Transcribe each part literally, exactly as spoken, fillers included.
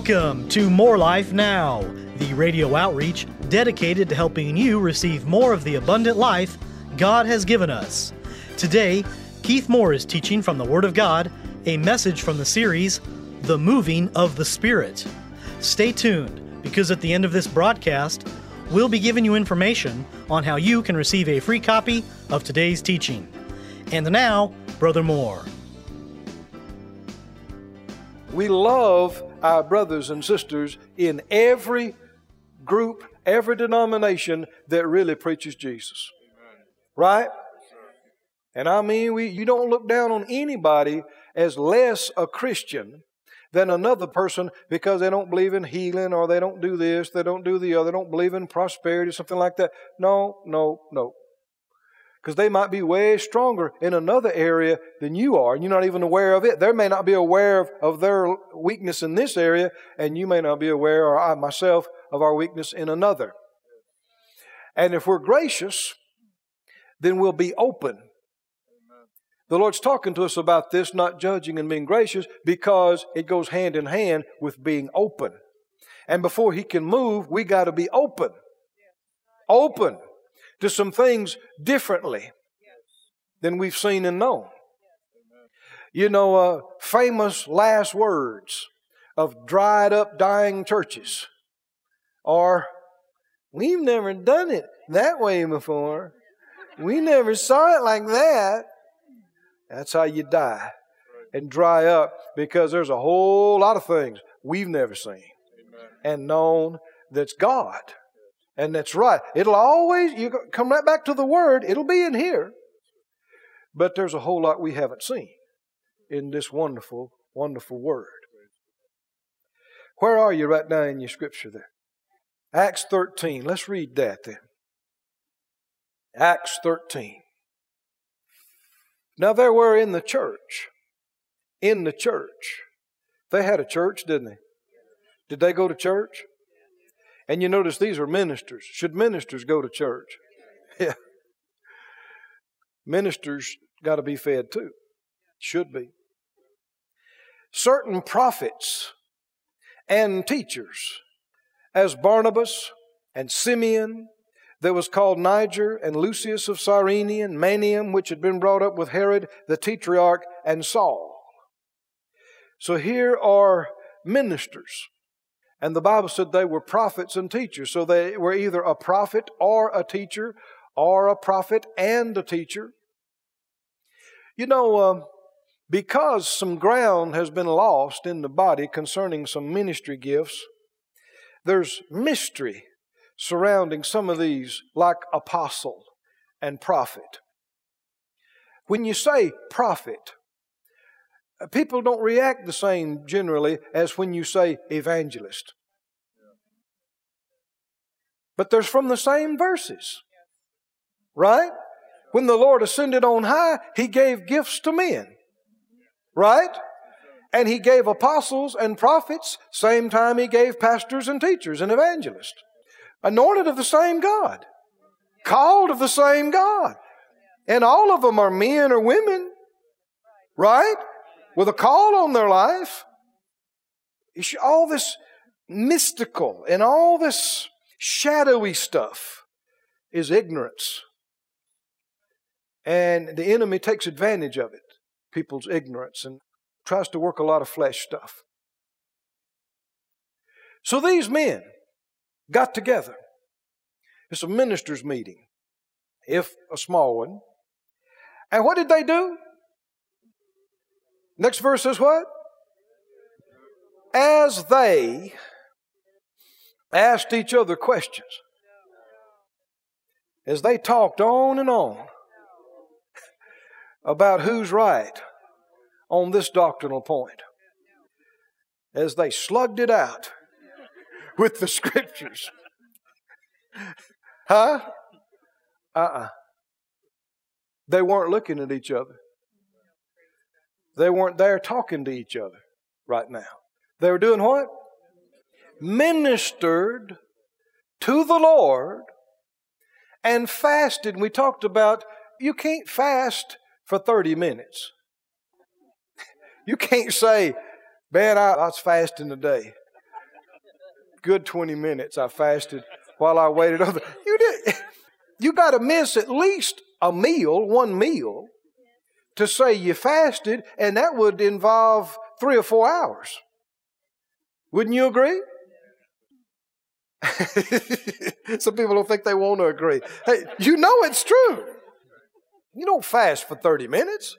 Welcome to More Life Now, the radio outreach dedicated to helping you receive more of the abundant life God has given us. Today, Keith Moore is teaching from the Word of God, a message from the series, The Moving of the Spirit. Stay tuned, because at the end of this broadcast, we'll be giving you information on how you can receive a free copy of today's teaching. And now, Brother Moore. We love our brothers and sisters in every group, every denomination that really preaches Jesus. Right? And I mean, we you don't look down on anybody as less a Christian than another person because they don't believe in healing or they don't do this, they don't do the other, they don't believe in prosperity, something like that. No, no, no. Because they might be way stronger in another area than you are, and you're not even aware of it. They may not be aware of, of their weakness in this area, and you may not be aware, or I myself, of our weakness in another. And if we're gracious, then we'll be open. The Lord's talking to us about this, not judging and being gracious, because it goes hand in hand with being open. And before He can move, we got to be open. Open to some things differently than we've seen and known. You know, uh, famous last words of dried up, dying churches are, "We've never done it that way before. We never saw it like that." That's how you die and dry up, because there's a whole lot of things we've never seen and known that's God. And that's right. It'll always, you come right back to the Word, it'll be in here. But there's a whole lot we haven't seen in this wonderful, wonderful Word. Where are you right now in your scripture there? Acts thirteen. Let's read that then. Acts thirteen. Now there were in the church, in the church, they had a church, didn't they? Did they go to church? And you notice these are ministers. Should ministers go to church? Yeah. Ministers got to be fed too. Should be. Certain prophets and teachers, as Barnabas and Simeon, that was called Niger, and Lucius of Cyrene, and Manaen, which had been brought up with Herod the Tetrarch, and Saul. So here are ministers. And the Bible said they were prophets and teachers. So they were either a prophet or a teacher, or a prophet and a teacher. You know, uh, because some ground has been lost in the body concerning some ministry gifts, there's mystery surrounding some of these, like apostle and prophet. When you say prophet, people don't react the same generally as when you say evangelist. But they're from the same verses. Right? When the Lord ascended on high, He gave gifts to men. Right? And He gave apostles and prophets, same time He gave pastors and teachers and evangelists. Anointed of the same God. Called of the same God. And all of them are men or women. Right? With a call on their life. All this mystical and all this shadowy stuff is ignorance. And the enemy takes advantage of it, people's ignorance, and tries to work a lot of flesh stuff. So these men got together. It's a minister's meeting, if a small one. And what did they do? Next verse says what? As they asked each other questions. As they talked on and on about who's right on this doctrinal point. As they slugged it out with the scriptures. Huh? Uh-uh. They weren't looking at each other. They weren't there talking to each other right now. They were doing what? Ministered to the Lord and fasted. And we talked about you can't fast for thirty minutes. You can't say, man, I, I was fasting today. good twenty minutes I fasted while I waited on the, you did, you got to miss at least a meal, one meal, to say you fasted, and that would involve three or four hours. Wouldn't you agree? Some people don't think they want to agree. Hey, you know it's true. You don't fast for thirty minutes.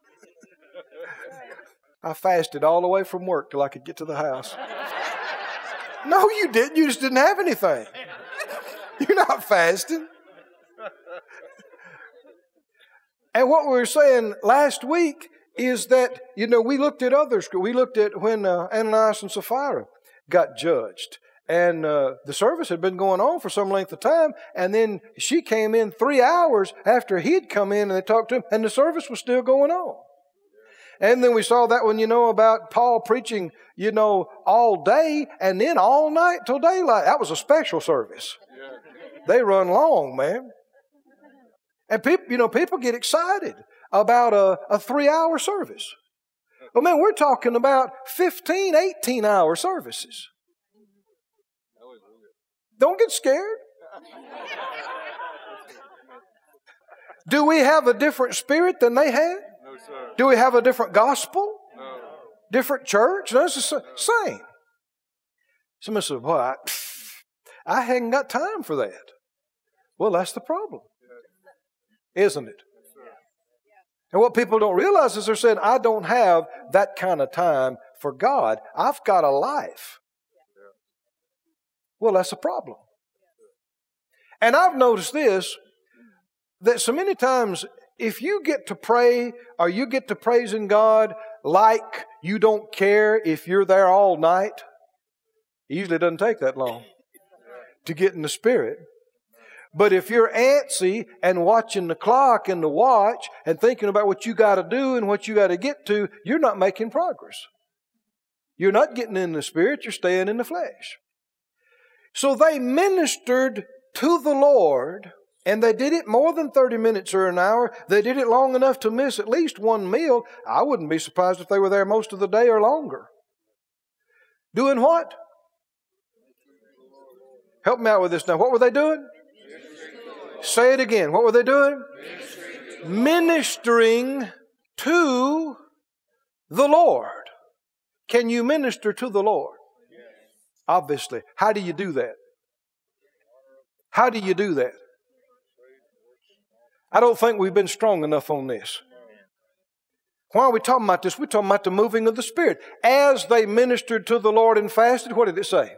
I fasted all the way from work till I could get to the house. No, you didn't. You just didn't have anything. You're not fasting. And what we were saying last week is that, you know, we looked at others. We looked at when uh, Ananias and Sapphira got judged. And uh, the service had been going on for some length of time. And then she came in three hours after he'd come in and they talked to him. And the service was still going on. And then we saw that one, you know, about Paul preaching, you know, all day and then all night till daylight. That was a special service. They run long, man. And people, you know, people get excited about a, a three-hour service. Well, man, we're talking about fifteen, eighteen-hour services. Don't get scared. Do we have a different spirit than they had? No, sir. Do we have a different gospel? No. Different church? No, it's the same. Somebody said, well, I, I hadn't got time for that. Well, that's the problem. Isn't it? And what people don't realize is they're saying, I don't have that kind of time for God. I've got a life. Well, that's a problem. And I've noticed this, that so many times if you get to pray or you get to praising God like you don't care if you're there all night, it usually doesn't take that long to get in the Spirit. But if you're antsy and watching the clock and the watch and thinking about what you got to do and what you got to get to, you're not making progress. You're not getting in the Spirit, you're staying in the flesh. So they ministered to the Lord, and they did it more than thirty minutes or an hour. They did it long enough to miss at least one meal. I wouldn't be surprised if they were there most of the day or longer. Doing what? Help me out with this now. What were they doing? Say it again. What were they doing? Ministering, Ministering to the Lord. Can you minister to the Lord? Yes. Obviously. How do you do that? How do you do that? I don't think we've been strong enough on this. Why are we talking about this? We're talking about the moving of the Spirit. As they ministered to the Lord and fasted, what did it say?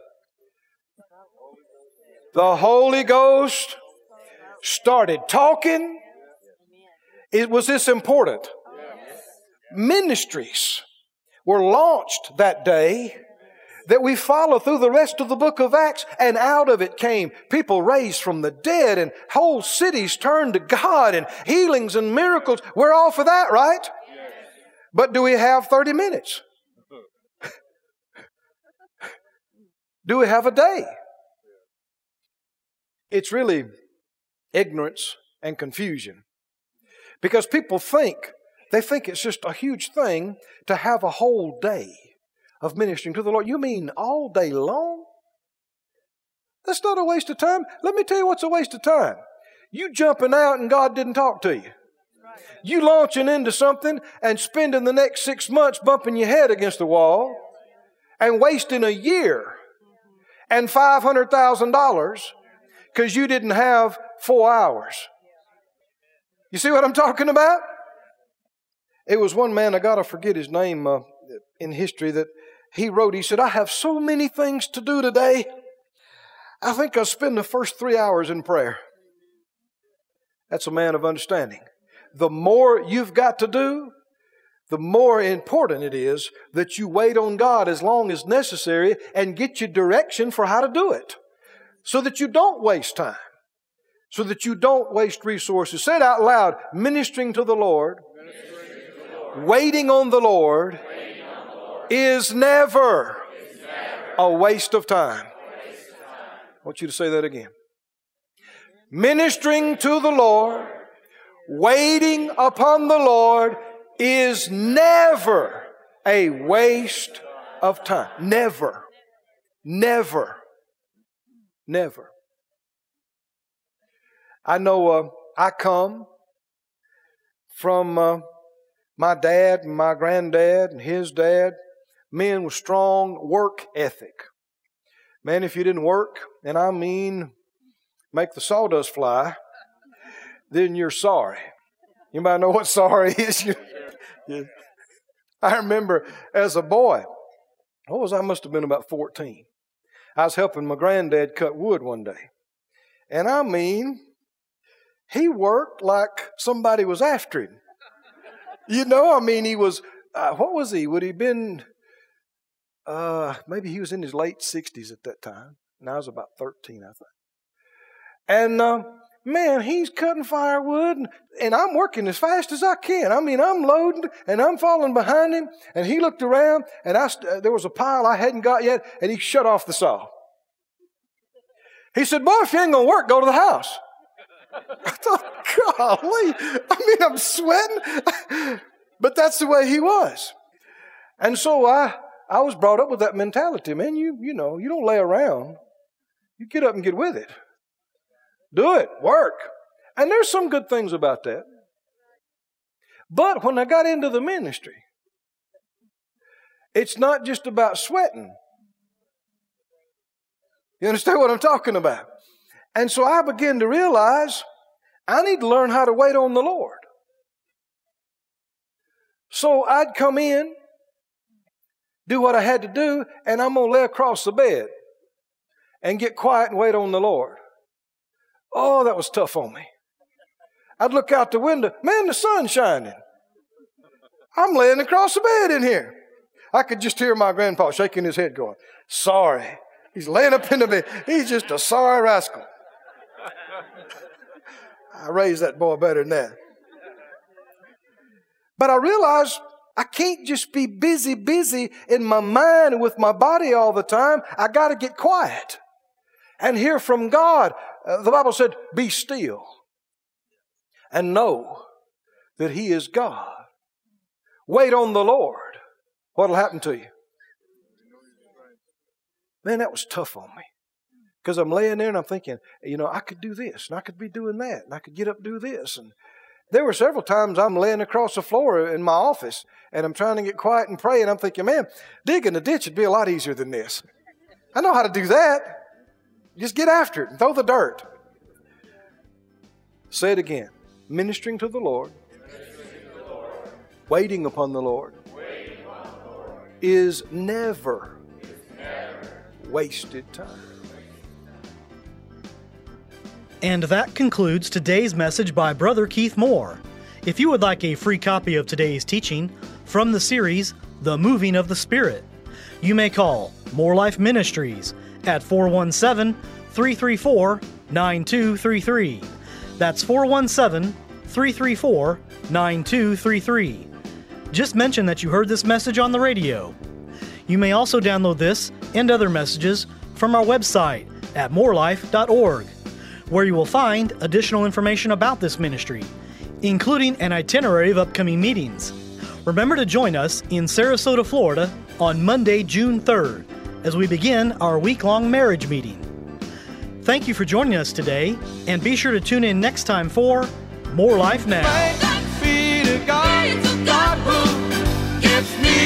The Holy Ghost started talking. It, was this important? Yes. Ministries were launched that day that we follow through the rest of the book of Acts, and out of it came people raised from the dead and whole cities turned to God and healings and miracles. We're all for that, right? Yes. But do we have thirty minutes? Do we have a day? It's really ignorance and confusion. Because people think, they think it's just a huge thing to have a whole day of ministering to the Lord. You mean all day long? That's not a waste of time. Let me tell you what's a waste of time. You jumping out and God didn't talk to you. You launching into something and spending the next six months bumping your head against the wall and wasting a year and five hundred thousand dollars because you didn't have four hours. You see what I'm talking about? It was one man, I got to forget his name uh, in history, that he wrote, he said, I have so many things to do today. I think I'll spend the first three hours in prayer. That's a man of understanding. The more you've got to do, the more important it is that you wait on God as long as necessary and get your direction for how to do it. So that you don't waste time. So that you don't waste resources. Say it out loud. Ministering to the Lord, to the Lord. Waiting on the Lord, on the Lord. Is, never is never a waste of time. Waste of time. I want you to say that again. Ministering to the Lord, waiting upon the Lord is never a waste of time. Never. Never. Never. I know uh, I come from uh, my dad and my granddad and his dad, men with strong work ethic. Man, if you didn't work, and I mean make the sawdust fly, then you're sorry. Anybody know what sorry is? Yeah. I remember as a boy, what was I? I must have been about fourteen. I was helping my granddad cut wood one day. And I mean, he worked like somebody was after him. You know, I mean, he was, uh, what was he? Would he have been, uh, maybe he was in his late sixties at that time. And I was about thirteen, I think. And, uh, man, he's cutting firewood, and, and I'm working as fast as I can. I mean, I'm loading, and I'm falling behind him. And he looked around, and I st- there was a pile I hadn't got yet, and he shut off the saw. He said, boy, if you ain't going to work, go to the house. I thought, golly, I mean, I'm sweating. But that's the way he was. And so I I was brought up with that mentality. Man, you, you know, you don't lay around. You get up and get with it. Do it. Work. And there's some good things about that. But when I got into the ministry, it's not just about sweating. You understand what I'm talking about? And so I began to realize I need to learn how to wait on the Lord. So I'd come in, do what I had to do, and I'm going to lay across the bed and get quiet and wait on the Lord. Oh, that was tough on me. I'd look out the window. Man, the sun's shining. I'm laying across the bed in here. I could just hear my grandpa shaking his head going, sorry. He's laying up in the bed. He's just a sorry rascal. I raised that boy better than that. But I realized I can't just be busy, busy in my mind and with my body all the time. I got to get quiet and hear from God. Uh, the Bible said, be still and know that He is God. Wait on the Lord. What'll happen to you? Man, that was tough on me. Because I'm laying there and I'm thinking, you know, I could do this and I could be doing that and I could get up and do this. And there were several times I'm laying across the floor in my office and I'm trying to get quiet and pray and I'm thinking, man, digging a ditch would be a lot easier than this. I know how to do that. Just get after it and throw the dirt. Say it again. Ministering to the Lord, the Lord. Waiting upon the Lord, upon the Lord. Is never, is never wasted time. And that concludes today's message by Brother Keith Moore. If you would like a free copy of today's teaching from the series, The Moving of the Spirit, you may call More Life Ministries at four one seven, three three four, nine two three three. That's four one seven, three three four, nine two three three. Just mention that you heard this message on the radio. You may also download this and other messages from our website at more life dot org, where you will find additional information about this ministry, including an itinerary of upcoming meetings. Remember to join us in Sarasota, Florida on Monday, June third, as we begin our week-long marriage meeting. Thank you for joining us today, and be sure to tune in next time for More Life Now. Thanks be to God, God who gives me